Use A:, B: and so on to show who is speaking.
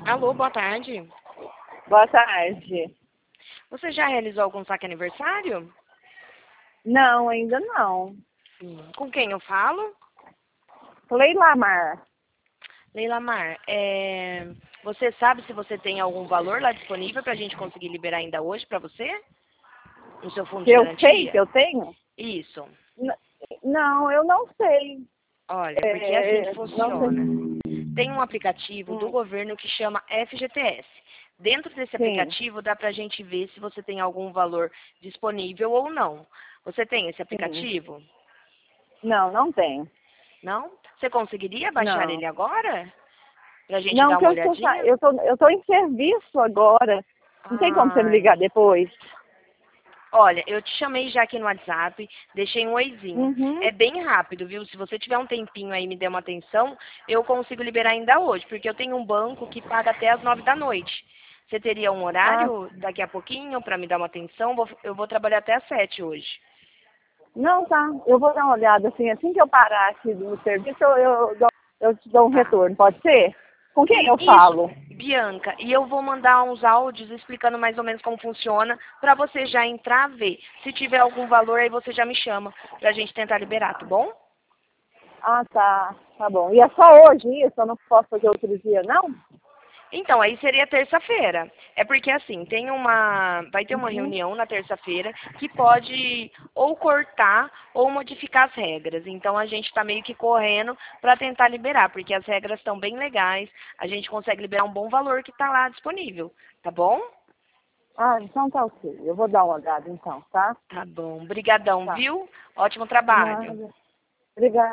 A: Alô, boa tarde.
B: Boa tarde.
A: Você já realizou algum saque aniversário?
B: Não, ainda não.
A: Com quem eu falo?
B: Leila Mar.
A: Leila Mar, você sabe se você tem algum valor lá disponível para a gente conseguir liberar ainda hoje para você? No seu fundo
B: Que
A: de
B: eu sei que
A: garantia?
B: eu tenho?
A: Isso.
B: N- Não, eu não sei.
A: Olha, porque é assim que
B: Não
A: funciona.
B: sei.
A: Tem um aplicativo do
B: Hum,
A: governo que chama FGTS. Dentro desse
B: sim,
A: aplicativo dá para a gente ver se você tem algum valor disponível ou não. Você tem esse
B: sim.
A: aplicativo?
B: Não, não tenho.
A: Não? Você conseguiria baixar
B: Não.
A: ele agora? Pra gente
B: Não,
A: dar
B: que
A: uma
B: eu estou,
A: olhadinha?
B: eu tô em serviço agora. Não tem como você me
A: Ai.
B: ligar depois?
A: Olha, eu te chamei já aqui no WhatsApp, deixei um oizinho.
B: Uhum.
A: É bem rápido, viu? Se você tiver um tempinho aí e me der uma atenção, eu consigo liberar ainda hoje, porque eu tenho um banco que paga até as 9 da noite. Você teria um
B: Ah,
A: horário daqui a pouquinho para me dar uma atenção? Eu vou trabalhar até às 7 hoje.
B: não, tá. Eu vou dar uma olhada assim que eu parar aqui do serviço, eu te dou um
A: Tá.
B: retorno, pode ser? Com quem eu
A: Isso,
B: falo?
A: Bianca. E eu vou mandar uns áudios explicando mais ou menos como funciona para você já entrar ver. Se tiver algum valor, aí você já me chama pra gente tentar liberar, tá bom?
B: Ah, tá. Tá bom. E é só hoje isso? Eu não posso fazer outro dia, não?
A: Então, aí seria terça-feira. É porque assim, vai ter uma
B: Uhum.
A: reunião na terça-feira que pode ou cortar ou modificar as regras. Então a gente está meio que correndo para tentar liberar, porque as regras estão bem legais, a gente consegue liberar um bom valor que está lá disponível, tá bom?
B: Ah, então tá ok. Eu vou dar uma olhada então, tá?
A: Tá bom. Brigadão,
B: Tá.
A: viu? Ótimo
B: De
A: trabalho.
B: nada. Obrigada.